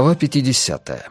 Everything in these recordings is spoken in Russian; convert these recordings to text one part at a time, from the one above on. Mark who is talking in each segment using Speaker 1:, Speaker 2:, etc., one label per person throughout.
Speaker 1: Глава 50.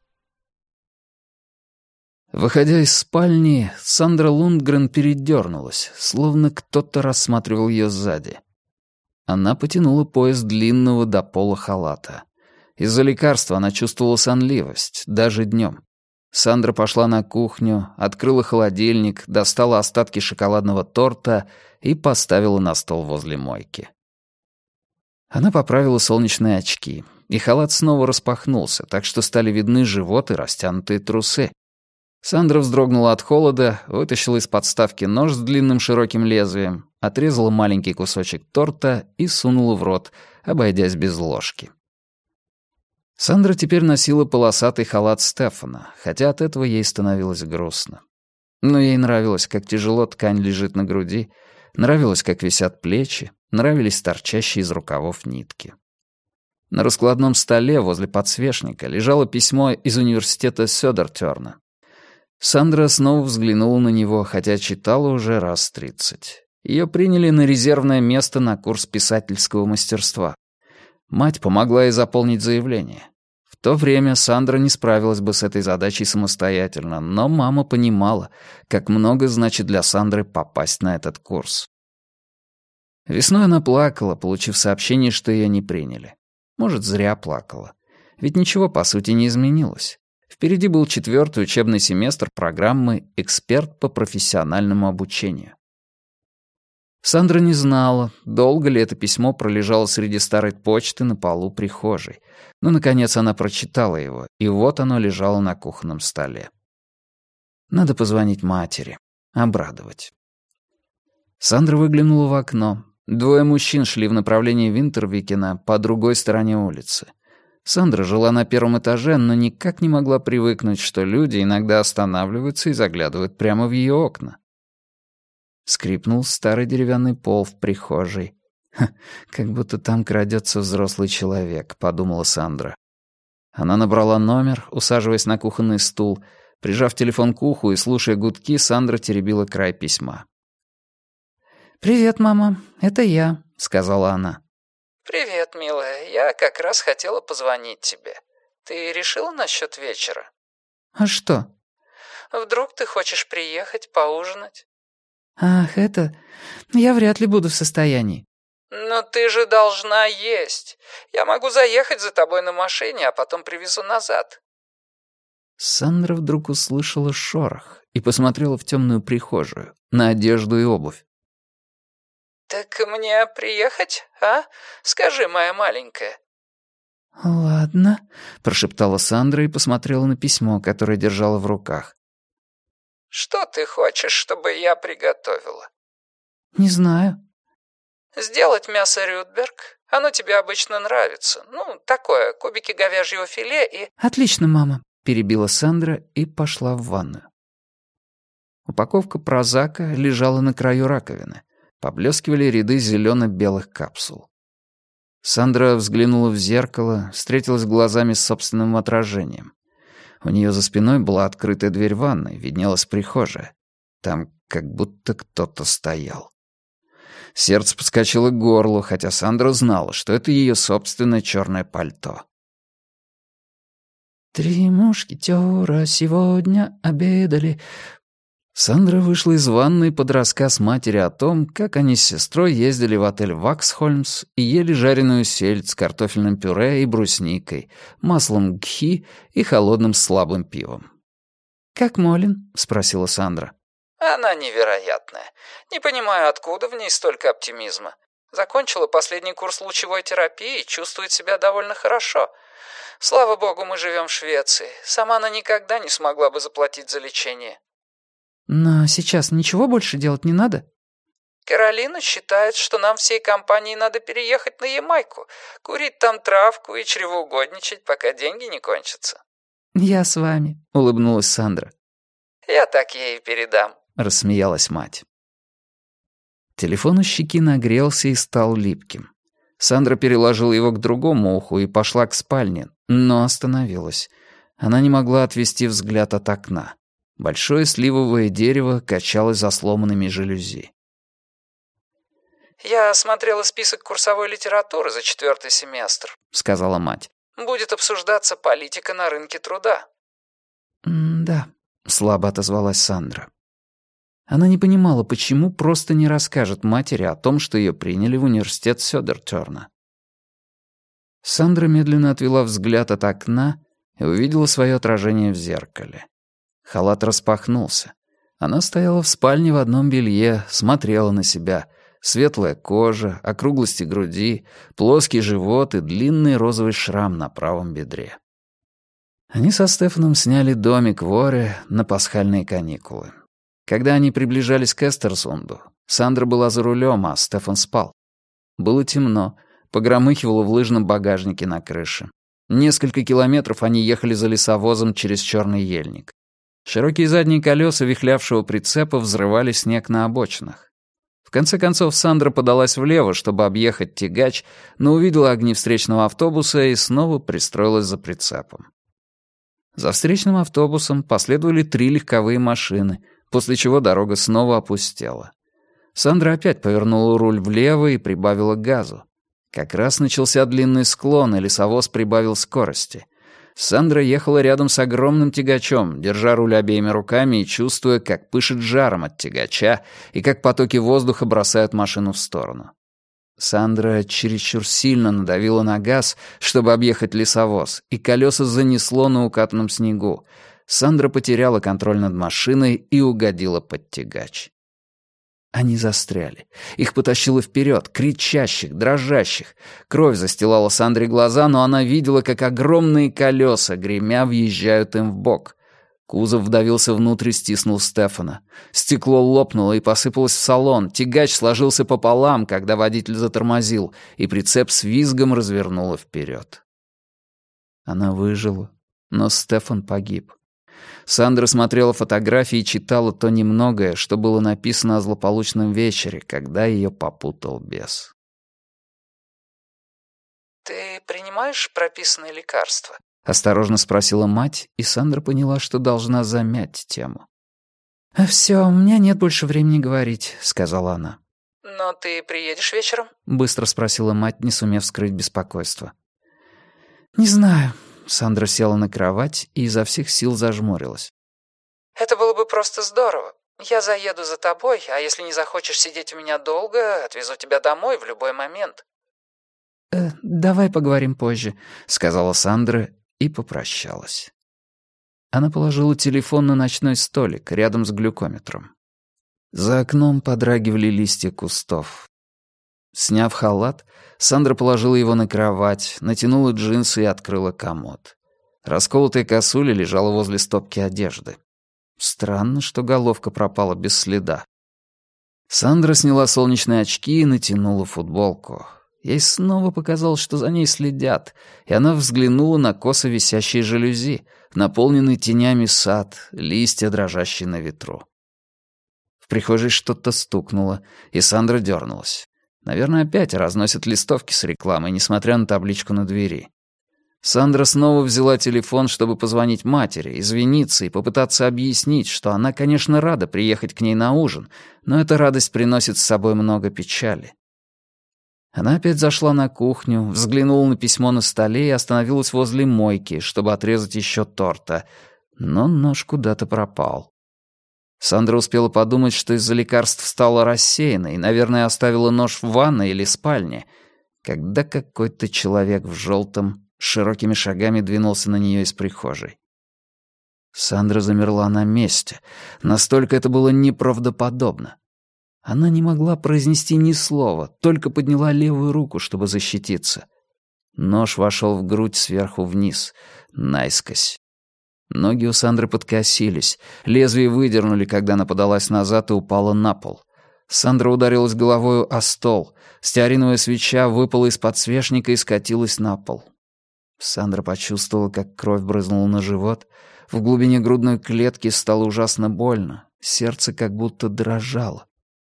Speaker 1: Выходя из спальни, Сандра Лундгрен передернулась, словно кто-то рассматривал ее сзади. Она потянула пояс длинного до пола халата. Из-за лекарства она чувствовала сонливость, даже днем. Сандра пошла на кухню, открыла холодильник, достала остатки шоколадного торта и поставила на стол возле мойки. Она поправила солнечные очки, и халат снова распахнулся, так что стали видны живот и растянутые трусы. Сандра вздрогнула от холода, вытащила из подставки нож с длинным широким лезвием, отрезала маленький кусочек торта и сунула в рот, обойдясь без ложки. Сандра теперь носила полосатый халат Стефана, хотя от этого ей становилось грустно. Но ей нравилось, как тяжело ткань лежит на груди, нравилось, как висят плечи, нравились торчащие из рукавов нитки. На раскладном столе возле подсвечника лежало письмо из университета Сёдертёрна. Сандра снова взглянула на него, хотя читала уже раз 30. Ее приняли на резервное место на курс писательского мастерства. Мать помогла ей заполнить заявление. В то время Сандра не справилась бы с этой задачей самостоятельно, но мама понимала, как много значит для Сандры попасть на этот курс. Весной она плакала, получив сообщение, что ее не приняли. Может, зря плакала. Ведь ничего, по сути, не изменилось. Впереди был 4-й учебный семестр программы «Эксперт по профессиональному обучению». Сандра не знала, долго ли это письмо пролежало среди старой почты на полу прихожей. Но, наконец, она прочитала его, и вот оно лежало на кухонном столе. Надо позвонить матери, обрадовать. Сандра выглянула в окно. 2 мужчин шли в направлении Винтервикена по другой стороне улицы. Сандра жила на 1-м этаже, но никак не могла привыкнуть, что люди иногда останавливаются и заглядывают прямо в ее окна. Скрипнул старый деревянный пол в прихожей. «Как будто там крадется взрослый человек», — подумала Сандра. Она набрала номер, усаживаясь на кухонный стул. Прижав телефон к уху и слушая гудки, Сандра теребила край письма. «Привет, мама, это я», — сказала она.
Speaker 2: «Привет, милая. Я как раз хотела позвонить тебе. Ты решила насчет вечера?»
Speaker 1: «А что?»
Speaker 2: «Вдруг ты хочешь приехать поужинать?»
Speaker 1: «Ах, это... Я вряд ли буду в состоянии».
Speaker 2: «Но ты же должна есть. Я могу заехать за тобой на машине, а потом привезу назад».
Speaker 1: Сандра вдруг услышала шорох и посмотрела в темную прихожую, на одежду и обувь.
Speaker 2: «Так мне приехать, а? Скажи, моя маленькая».
Speaker 1: «Ладно», — прошептала Сандра и посмотрела на письмо, которое держала в руках.
Speaker 2: «Что ты хочешь, чтобы я приготовила?»
Speaker 1: «Не знаю».
Speaker 2: «Сделать мясо Рютберг. Оно тебе обычно нравится. Ну, такое, кубики говяжьего филе и...»
Speaker 1: «Отлично, мама», — перебила Сандра и пошла в ванную. Упаковка прозака лежала на краю раковины. Поблескивали ряды зелено-белых капсул. Сандра взглянула в зеркало, встретилась глазами с собственным отражением. У нее за спиной была открытая дверь ванной, виднелась прихожая. Там как будто кто-то стоял. Сердце подскочило к горлу, хотя Сандра знала, что это ее собственное черное пальто. «3 мушкетера сегодня обедали». Сандра вышла из ванной под рассказ матери о том, как они с сестрой ездили в отель «Ваксхольмс» и ели жареную сельдь с картофельным пюре и брусникой, маслом гхи и холодным слабым пивом. «Как Молин?» — спросила Сандра.
Speaker 2: «Она невероятная. Не понимаю, откуда в ней столько оптимизма. Закончила последний курс лучевой терапии и чувствует себя довольно хорошо. Слава богу, мы живем в Швеции. Сама она никогда не смогла бы заплатить за лечение».
Speaker 1: «Но сейчас ничего больше делать не надо?»
Speaker 2: «Каролина считает, что нам всей компанией надо переехать на Ямайку, курить там травку и чревоугодничать, пока деньги не кончатся».
Speaker 1: «Я с вами», — улыбнулась Сандра.
Speaker 2: «Я так ей передам»,
Speaker 1: — рассмеялась мать. Телефон у щеки нагрелся и стал липким. Сандра переложила его к другому уху и пошла к спальне, но остановилась. Она не могла отвести взгляд от окна. Большое сливовое дерево качалось за сломанными жалюзи.
Speaker 2: «Я смотрела список курсовой литературы за 4-й семестр», —
Speaker 1: сказала мать.
Speaker 2: Будет обсуждаться политика на рынке труда».
Speaker 1: «Да», — слабо отозвалась Сандра. Она не понимала, почему просто не расскажет матери о том, что ее приняли в университет Сёдертёрна. Сандра медленно отвела взгляд от окна и увидела свое отражение в зеркале. Халат распахнулся. Она стояла в спальне в одном белье, смотрела на себя. Светлая кожа, округлости груди, плоский живот и длинный розовый шрам на правом бедре. Они со Стефаном сняли домик в Оре на пасхальные каникулы. Когда они приближались к Эстерсунду, Сандра была за рулем, а Стефан спал. Было темно, погромыхивало в лыжном багажнике на крыше. Несколько километров они ехали за лесовозом через черный ельник. Широкие задние колеса вихлявшего прицепа взрывали снег на обочинах. В конце концов Сандра подалась влево, чтобы объехать тягач, но увидела огни встречного автобуса и снова пристроилась за прицепом. За встречным автобусом последовали 3 легковые машины, после чего дорога снова опустела. Сандра опять повернула руль влево и прибавила газу. Как раз начался длинный склон, и лесовоз прибавил скорости. Сандра ехала рядом с огромным тягачом, держа руль обеими руками и чувствуя, как пышет жаром от тягача и как потоки воздуха бросают машину в сторону. Сандра чересчур сильно надавила на газ, чтобы объехать лесовоз, и колеса занесло на укатанном снегу. Сандра потеряла контроль над машиной и угодила под тягач. Они застряли. Их потащило вперед, кричащих, дрожащих. Кровь застилала Сандре глаза, но она видела, как огромные колеса, гремя, въезжают им в бок. Кузов вдавился внутрь и стиснул Стефана. Стекло лопнуло и посыпалось в салон. Тягач сложился пополам, когда водитель затормозил, и прицеп с визгом развернуло вперед. Она выжила, но Стефан погиб. Сандра смотрела фотографии и читала то немногое, что было написано о злополучном вечере, когда ее попутал бес.
Speaker 2: «Ты принимаешь прописанные лекарства?»
Speaker 1: — осторожно спросила мать, и Сандра поняла, что должна замять тему. «Всё, у меня нет больше времени говорить», — сказала она.
Speaker 2: «Но ты приедешь вечером?»
Speaker 1: — быстро спросила мать, не сумев скрыть беспокойство. «Не знаю». Сандра села на кровать и изо всех сил зажмурилась.
Speaker 2: «Это было бы просто здорово. Я заеду за тобой, а если не захочешь сидеть у меня долго, отвезу тебя домой в любой момент».
Speaker 1: «Давай поговорим позже», — сказала Сандра и попрощалась. Она положила телефон на ночной столик рядом с глюкометром. За окном подрагивали листья кустов. Сняв халат, Сандра положила его на кровать, натянула джинсы и открыла комод. Расколотая косуля лежала возле стопки одежды. Странно, что головка пропала без следа. Сандра сняла солнечные очки и натянула футболку. Ей снова показалось, что за ней следят, и она взглянула на косо висящие жалюзи, наполненный тенями сад, листья, дрожащие на ветру. В прихожей что-то стукнуло, и Сандра дернулась. Наверное, опять разносят листовки с рекламой, несмотря на табличку на двери. Сандра снова взяла телефон, чтобы позвонить матери, извиниться и попытаться объяснить, что она, конечно, рада приехать к ней на ужин, но эта радость приносит с собой много печали. Она опять зашла на кухню, взглянула на письмо на столе и остановилась возле мойки, чтобы отрезать еще торта, но нож куда-то пропал. Сандра успела подумать, что из-за лекарств стала рассеянной и, наверное, оставила нож в ванной или спальне, когда какой-то человек в желтом широкими шагами двинулся на нее из прихожей. Сандра замерла на месте. Настолько это было неправдоподобно. Она не могла произнести ни слова, только подняла левую руку, чтобы защититься. Нож вошел в грудь сверху вниз, наискось. Ноги у Сандры подкосились, лезвие выдернули, когда она подалась назад и упала на пол. Сандра ударилась головою о стол. Стеариновая свеча выпала из подсвечника и скатилась на пол. Сандра почувствовала, как кровь брызнула на живот. В глубине грудной клетки стало ужасно больно. Сердце как будто дрожало.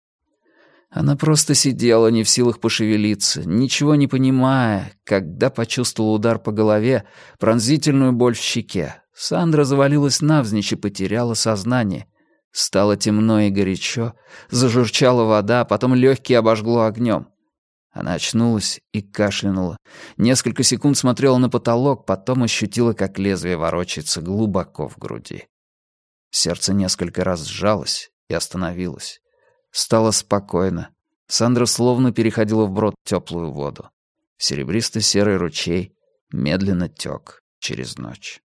Speaker 1: Она просто сидела, не в силах пошевелиться, ничего не понимая, когда почувствовала удар по голове, пронзительную боль в щеке. Сандра завалилась навзничь и потеряла сознание. Стало темно и горячо, зажурчала вода, потом легкие обожгло огнем. Она очнулась и кашлянула. Несколько секунд смотрела на потолок, потом ощутила, как лезвие ворочается глубоко в груди. Сердце несколько раз сжалось и остановилось. Стало спокойно. Сандра словно переходила вброд теплую воду. Серебристо-серый ручей медленно тек через ночь.